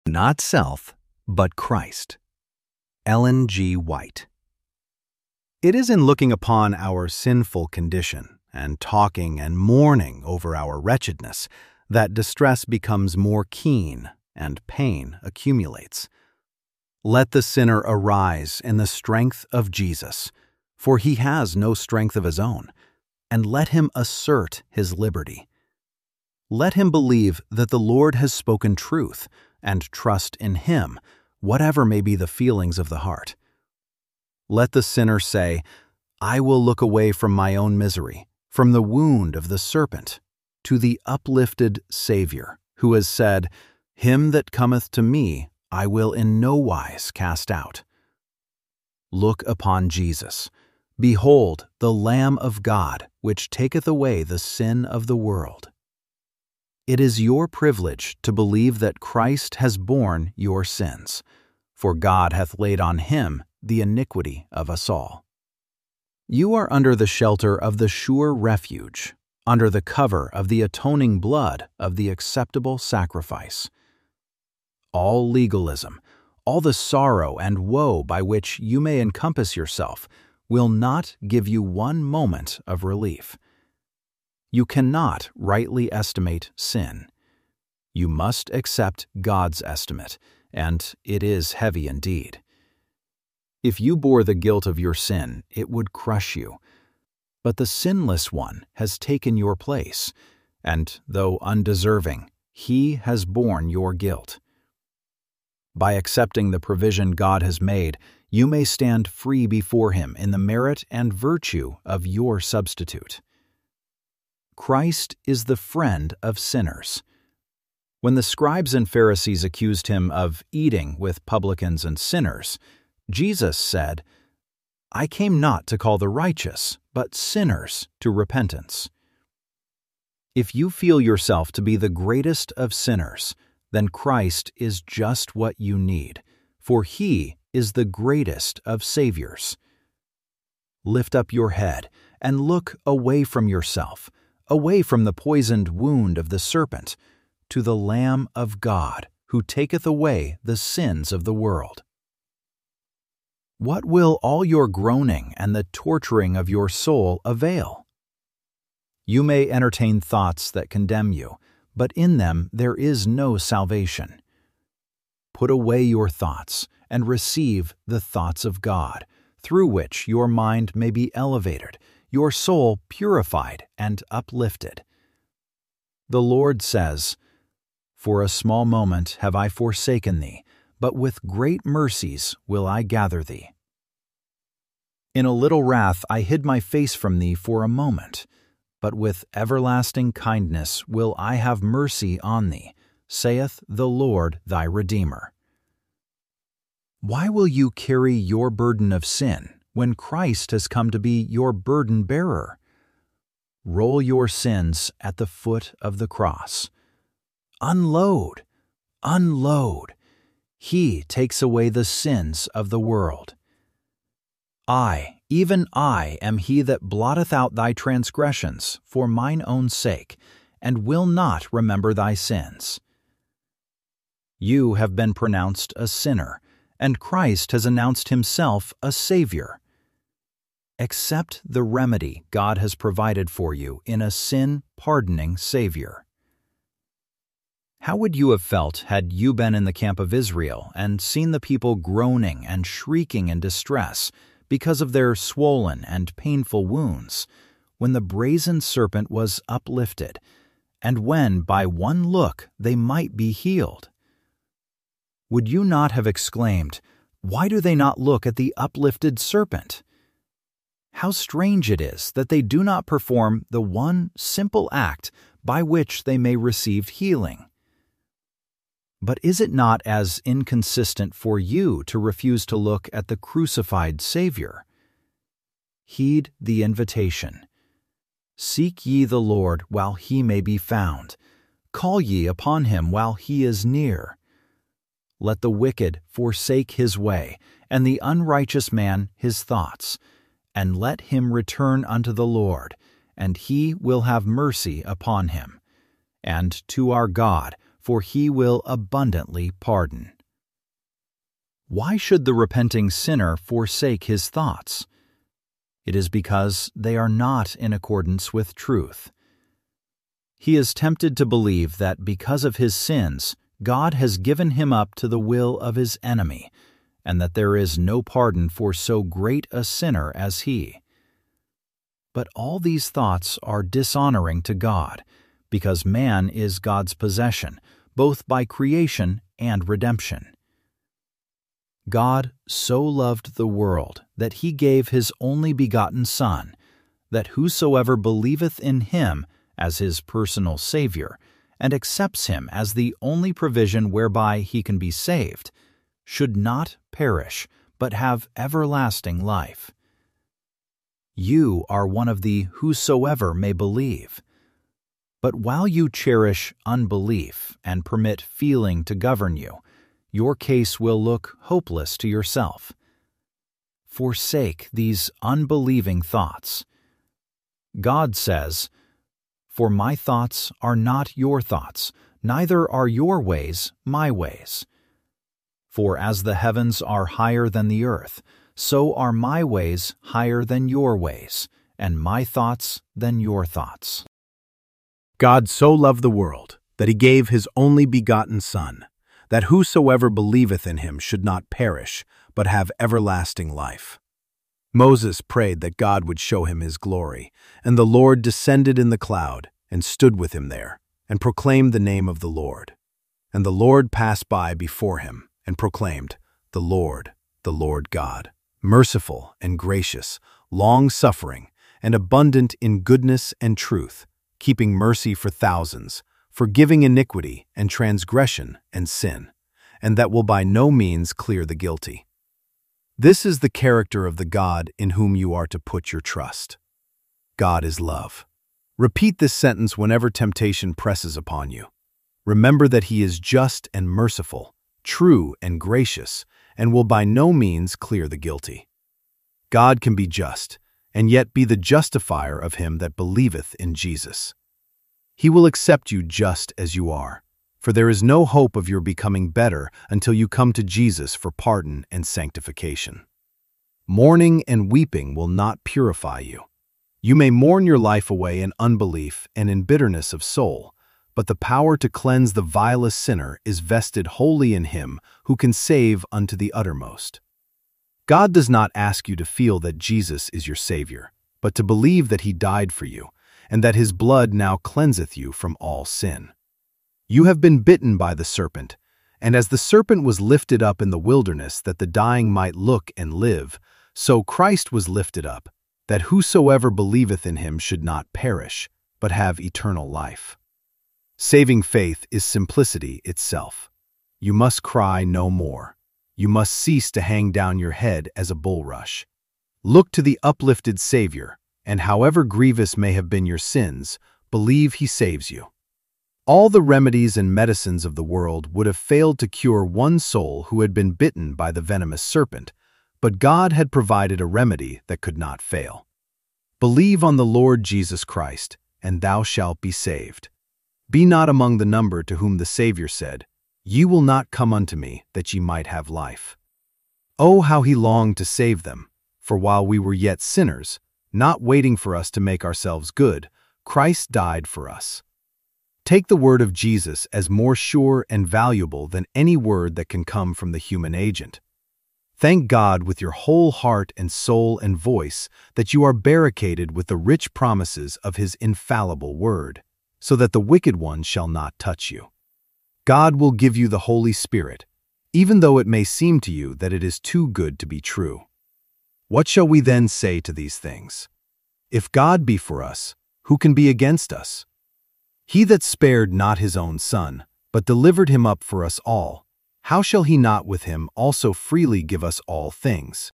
Not self, but Christ. Ellen G. White. It is in looking upon our sinful condition and talking and mourning over our wretchedness that distress becomes more keen and pain accumulates. Let the sinner arise in the strength of Jesus, for he has no strength of his own, and let him assert his liberty. Let him believe that the Lord has spoken truth, and trust in him, whatever may be the feelings of the heart. Let the sinner say, I will look away from my own misery, from the wound of the serpent, to the uplifted Savior, who has said, Him that cometh to me I will in no wise cast out. Look upon Jesus. Behold, the Lamb of God, which taketh away the sin of the world. It is your privilege to believe that Christ has borne your sins, for God hath laid on him the iniquity of us all. You are under the shelter of the sure refuge, under the cover of the atoning blood of the acceptable sacrifice. All legalism, all the sorrow and woe by which you may encompass yourself, will not give you one moment of relief. You cannot rightly estimate sin. You must accept God's estimate, and it is heavy indeed. If you bore the guilt of your sin, it would crush you. But the sinless one has taken your place, and though undeserving, he has borne your guilt. By accepting the provision God has made, you may stand free before him in the merit and virtue of your substitute. Christ is the friend of sinners. When the scribes and Pharisees accused him of eating with publicans and sinners, Jesus said, I came not to call the righteous, but sinners to repentance. If you feel yourself to be the greatest of sinners, then Christ is just what you need, for he is the greatest of Saviors. Lift up your head and look away from yourself, away from the poisoned wound of the serpent, to the Lamb of God, who taketh away the sins of the world. What will all your groaning and the torturing of your soul avail? You may entertain thoughts that condemn you, but in them there is no salvation. Put away your thoughts and receive the thoughts of God, through which your mind may be elevated, your soul purified and uplifted. The Lord says, For a small moment have I forsaken thee, but with great mercies will I gather thee. In a little wrath I hid my face from thee for a moment, but with everlasting kindness will I have mercy on thee, saith the Lord thy Redeemer. Why will you carry your burden of sin when Christ has come to be your burden bearer? Roll your sins at the foot of the cross. Unload, unload. He takes away the sins of the world. I, even I, am he that blotteth out thy transgressions for mine own sake, and will not remember thy sins. You have been pronounced a sinner, and Christ has announced himself a Savior. Accept the remedy God has provided for you in a sin-pardoning Savior. How would you have felt had you been in the camp of Israel and seen the people groaning and shrieking in distress because of their swollen and painful wounds, when the brazen serpent was uplifted, and when by one look they might be healed? Would you not have exclaimed, Why do they not look at the uplifted serpent? How strange it is that they do not perform the one simple act by which they may receive healing. But is it not as inconsistent for you to refuse to look at the crucified Savior? Heed the invitation. Seek ye the Lord while he may be found. Call ye upon him while he is near. Let the wicked forsake his way, and the unrighteous man his thoughts, and let him return unto the Lord, and he will have mercy upon him. And to our God, for he will abundantly pardon. Why should the repenting sinner forsake his thoughts? It is because they are not in accordance with truth. He is tempted to believe that because of his sins, God has given him up to the will of his enemy, and that there is no pardon for so great a sinner as he. But all these thoughts are dishonoring to God, because man is God's possession, both by creation and redemption. God so loved the world that he gave his only begotten Son, that whosoever believeth in him as his personal Savior, and accepts him as the only provision whereby he can be saved, should not perish, but have everlasting life. You are one of the whosoever may believe. But while you cherish unbelief and permit feeling to govern you, your case will look hopeless to yourself. Forsake these unbelieving thoughts. God says, "For my thoughts are not your thoughts, neither are your ways my ways. For as the heavens are higher than the earth, so are my ways higher than your ways, and my thoughts than your thoughts." God so loved the world that he gave his only begotten Son, that whosoever believeth in him should not perish, but have everlasting life. Moses prayed that God would show him his glory, and the Lord descended in the cloud, and stood with him there, and proclaimed the name of the Lord. And the Lord passed by before him, and proclaimed, the Lord God, merciful and gracious, long-suffering, and abundant in goodness and truth, keeping mercy for thousands, forgiving iniquity and transgression and sin, and that will by no means clear the guilty. This is the character of the God in whom you are to put your trust. God is love. Repeat this sentence whenever temptation presses upon you. Remember that he is just and merciful, true and gracious, and will by no means clear the guilty. God can be just, and yet be the justifier of him that believeth in Jesus. He will accept you just as you are, for there is no hope of your becoming better until you come to Jesus for pardon and sanctification. Mourning and weeping will not purify you. You may mourn your life away in unbelief and in bitterness of soul, but the power to cleanse the vilest sinner is vested wholly in him who can save unto the uttermost. God does not ask you to feel that Jesus is your Savior, but to believe that he died for you, and that his blood now cleanseth you from all sin. You have been bitten by the serpent, and as the serpent was lifted up in the wilderness that the dying might look and live, so Christ was lifted up, that whosoever believeth in him should not perish, but have eternal life. Saving faith is simplicity itself. You must cry no more. You must cease to hang down your head as a bulrush. Look to the uplifted Savior, and however grievous may have been your sins, believe he saves you. All the remedies and medicines of the world would have failed to cure one soul who had been bitten by the venomous serpent, but God had provided a remedy that could not fail. Believe on the Lord Jesus Christ, and thou shalt be saved. Be not among the number to whom the Savior said, Ye will not come unto me, that ye might have life. Oh, how he longed to save them, for while we were yet sinners, not waiting for us to make ourselves good, Christ died for us. Take the word of Jesus as more sure and valuable than any word that can come from the human agent. Thank God with your whole heart and soul and voice that you are barricaded with the rich promises of his infallible word, so that the wicked one shall not touch you. God will give you the Holy Spirit, even though it may seem to you that it is too good to be true. What shall we then say to these things? If God be for us, who can be against us? He that spared not his own Son, but delivered him up for us all, how shall he not with him also freely give us all things?